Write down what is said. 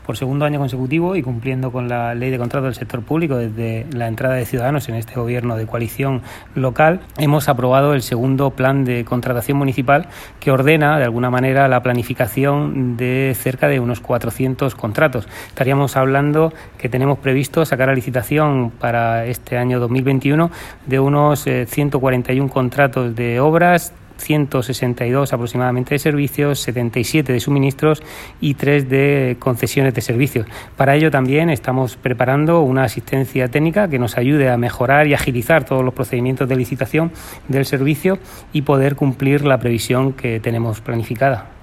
Por segundo año consecutivo y cumpliendo con la Ley de Contratos del Sector Público desde la entrada de Ciudadanos en este gobierno de coalición local, hemos aprobado el segundo plan de contratación municipal que ordena de alguna manera la planificación de cerca de unos 400 contratos. Estaríamos hablando que tenemos previsto sacar a licitación para este año 2021 de unos 141 contratos de obras, 162 aproximadamente de servicios, 77 de suministros y 3 de concesiones de servicios. Para ello también estamos preparando una asistencia técnica que nos ayude a mejorar y agilizar todos los procedimientos de licitación del servicio y poder cumplir la previsión que tenemos planificada.